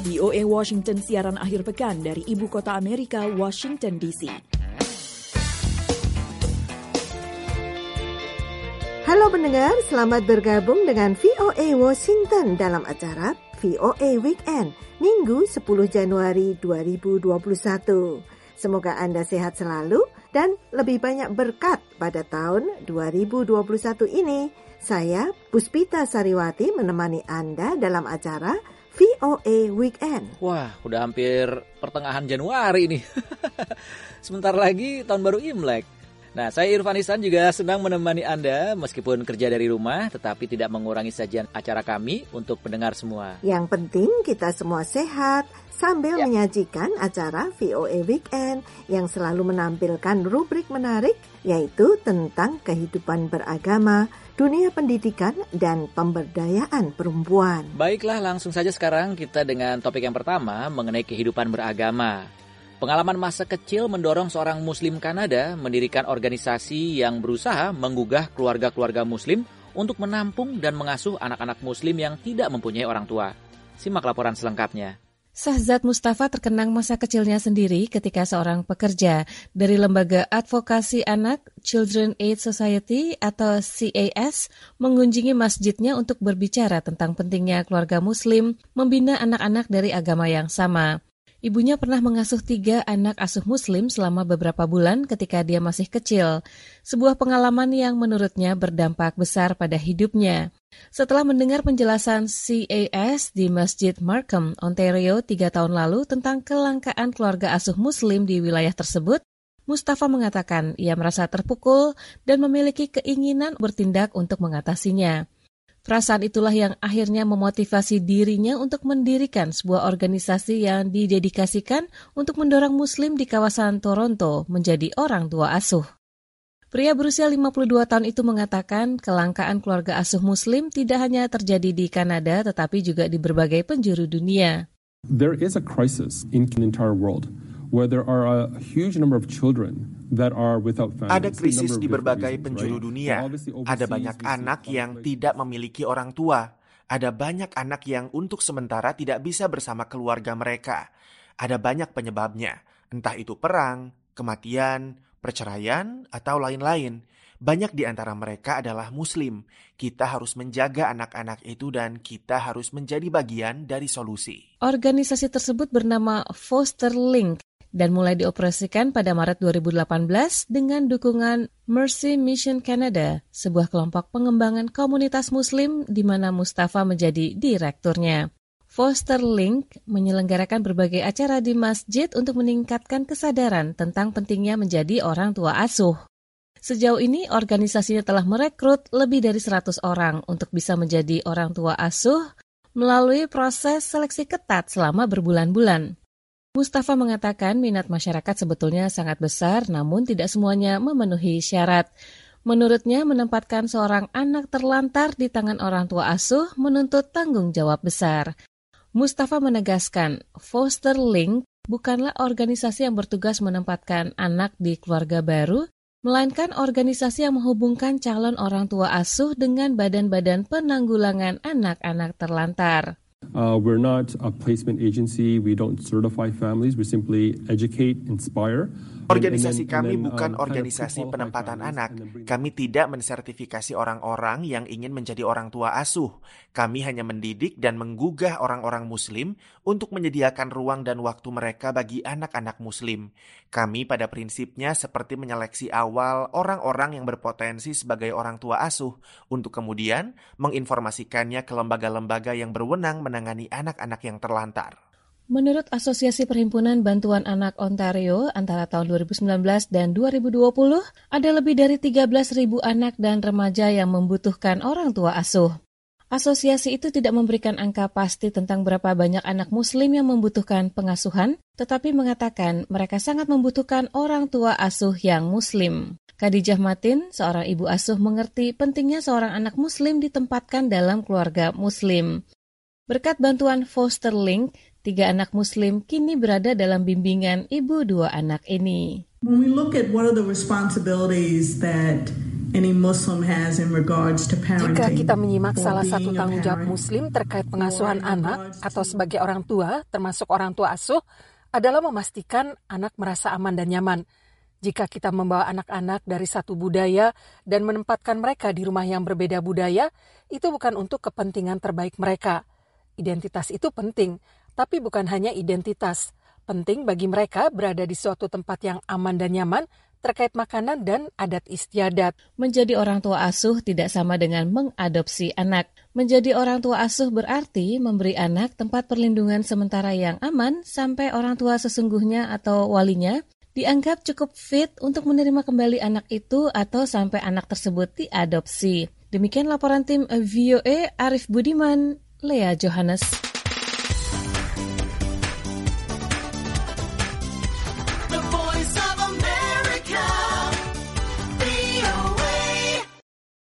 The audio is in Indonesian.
VOA Washington siaran akhir pekan dari Ibu Kota Amerika, Washington DC. Halo pendengar, selamat bergabung dengan VOA Washington dalam acara VOA Weekend, Minggu 10 Januari 2021. Semoga Anda sehat selalu dan lebih banyak berkat pada tahun 2021 ini. Saya, Puspita Sariwati, menemani Anda dalam acara VOA Weekend. Wah, udah hampir pertengahan Januari nih. Sebentar lagi tahun baru Imlek. Nah, saya Irfan Ihsan juga senang menemani Anda meskipun kerja dari rumah, tetapi tidak mengurangi sajian acara kami untuk pendengar semua. Yang penting kita semua sehat sambil menyajikan acara VOA Weekend yang selalu menampilkan rubrik menarik, yaitu tentang kehidupan beragama, dunia pendidikan, dan pemberdayaan perempuan. Baiklah, langsung saja sekarang kita dengan topik yang pertama mengenai kehidupan beragama. Pengalaman masa kecil mendorong seorang Muslim Kanada mendirikan organisasi yang berusaha menggugah keluarga-keluarga Muslim untuk menampung dan mengasuh anak-anak Muslim yang tidak mempunyai orang tua. Simak laporan selengkapnya. Shahzad Mustafa terkenang masa kecilnya sendiri ketika seorang pekerja dari Lembaga Advokasi Anak Children Aid Society atau CAS mengunjungi masjidnya untuk berbicara tentang pentingnya keluarga Muslim membina anak-anak dari agama yang sama. Ibunya pernah mengasuh 3 anak asuh Muslim selama beberapa bulan ketika dia masih kecil. Sebuah pengalaman yang menurutnya berdampak besar pada hidupnya. Setelah mendengar penjelasan CAS di Masjid Markham, Ontario 3 tahun lalu tentang kelangkaan keluarga asuh Muslim di wilayah tersebut, Mustafa mengatakan ia merasa terpukul dan memiliki keinginan bertindak untuk mengatasinya. Perasaan itulah yang akhirnya memotivasi dirinya untuk mendirikan sebuah organisasi yang didedikasikan untuk mendorong Muslim di kawasan Toronto menjadi orang tua asuh. Pria berusia 52 tahun itu mengatakan kelangkaan keluarga asuh Muslim tidak hanya terjadi di Kanada tetapi juga di berbagai penjuru dunia. There is a crisis in the entire world where there are a huge number of children that are without families. Ada krisis di berbagai penjuru dunia. Ada banyak anak yang tidak memiliki orang tua. Ada banyak anak yang untuk sementara tidak bisa bersama keluarga mereka. Ada banyak penyebabnya, entah itu perang, kematian, perceraian, atau lain-lain. Banyak di antara mereka adalah Muslim. Kita harus menjaga anak-anak itu dan kita harus menjadi bagian dari solusi. Organisasi tersebut bernama Foster Link dan mulai dioperasikan pada Maret 2018 dengan dukungan Mercy Mission Canada, sebuah kelompok pengembangan komunitas Muslim di mana Mustafa menjadi direkturnya. Foster Link menyelenggarakan berbagai acara di masjid untuk meningkatkan kesadaran tentang pentingnya menjadi orang tua asuh. Sejauh ini, organisasinya telah merekrut lebih dari 100 orang untuk bisa menjadi orang tua asuh melalui proses seleksi ketat selama berbulan-bulan. Mustafa mengatakan minat masyarakat sebetulnya sangat besar, namun tidak semuanya memenuhi syarat. Menurutnya, menempatkan seorang anak terlantar di tangan orang tua asuh menuntut tanggung jawab besar. Mustafa menegaskan, Foster Link bukanlah organisasi yang bertugas menempatkan anak di keluarga baru, melainkan organisasi yang menghubungkan calon orang tua asuh dengan badan-badan penanggulangan anak-anak terlantar. We're not a placement agency. We don't certify families. We simply educate, inspire. Organisasi kami bukan organisasi penempatan anak. Kami tidak mensertifikasi orang-orang yang ingin menjadi orang tua asuh. Kami hanya mendidik dan menggugah orang-orang Muslim untuk menyediakan ruang dan waktu mereka bagi anak-anak Muslim. Kami pada prinsipnya seperti menyeleksi awal orang-orang yang berpotensi sebagai orang tua asuh untuk kemudian menginformasikannya ke lembaga-lembaga yang berwenang menangani anak-anak yang terlantar. Menurut Asosiasi Perhimpunan Bantuan Anak Ontario, antara tahun 2019 dan 2020, ada lebih dari 13.000 anak dan remaja yang membutuhkan orang tua asuh. Asosiasi itu tidak memberikan angka pasti tentang berapa banyak anak Muslim yang membutuhkan pengasuhan, tetapi mengatakan mereka sangat membutuhkan orang tua asuh yang Muslim. Khadijah Matin, seorang ibu asuh, mengerti pentingnya seorang anak Muslim ditempatkan dalam keluarga Muslim. Berkat bantuan Foster Link, 3 anak Muslim kini berada dalam bimbingan ibu 2 anak ini. When we look at what are the responsibilities that Jika kita menyimak salah satu tanggung jawab Muslim terkait pengasuhan anak atau sebagai orang tua, termasuk orang tua asuh, adalah memastikan anak merasa aman dan nyaman. Jika kita membawa anak-anak dari satu budaya dan menempatkan mereka di rumah yang berbeda budaya, itu bukan untuk kepentingan terbaik mereka. Identitas itu penting, tapi bukan hanya identitas. Penting bagi mereka berada di suatu tempat yang aman dan nyaman terkait makanan dan adat istiadat. Menjadi orang tua asuh tidak sama dengan mengadopsi anak. Menjadi orang tua asuh berarti memberi anak tempat perlindungan sementara yang aman sampai orang tua sesungguhnya atau walinya dianggap cukup fit untuk menerima kembali anak itu atau sampai anak tersebut diadopsi. Demikian laporan tim VOA Arif Budiman, Lea Johannes.